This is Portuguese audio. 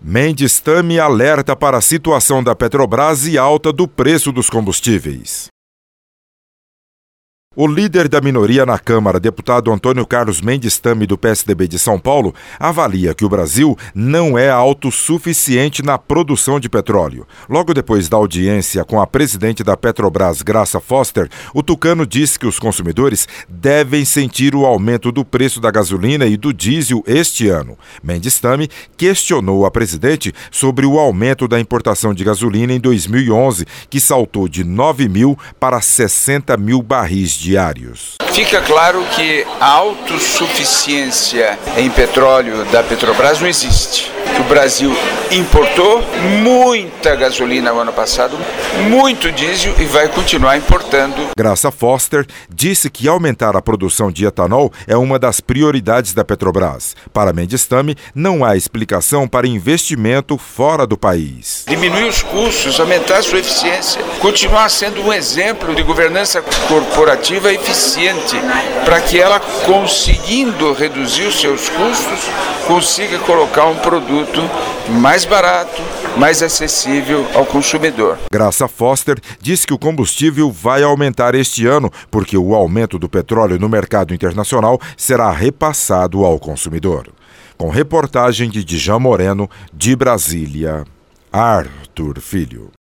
Mendes Tami alerta para a situação da Petrobras e alta do preço dos combustíveis. O líder da minoria na Câmara, deputado Antônio Carlos Mendes Tami, do PSDB de São Paulo, avalia que o Brasil não é autossuficiente na produção de petróleo. Logo depois da audiência com a presidente da Petrobras, Graça Foster, o tucano disse que os consumidores devem sentir o aumento do preço da gasolina e do diesel este ano. Mendes Tami questionou a presidente sobre o aumento da importação de gasolina em 2011, que saltou de 9 mil para 60 mil barris diários. Fica claro que a autossuficiência em petróleo da Petrobras não existe. Que o Brasil importou muita gasolina no ano passado, muito diesel e vai continuar importando. Graça Foster disse que aumentar a produção de etanol é uma das prioridades da Petrobras. Para Mendes Tami, não há explicação para investimento fora do país. Diminuir os custos, aumentar a sua eficiência, continuar sendo um exemplo de governança corporativa eficiente, para que ela, conseguindo reduzir os seus custos, consiga colocar um produto mais barato, mais acessível ao consumidor. Graça Foster disse que o combustível vai aumentar este ano, porque o aumento do petróleo no mercado internacional será repassado ao consumidor. Com reportagem de Djan Moreno, de Brasília, Arthur Filho.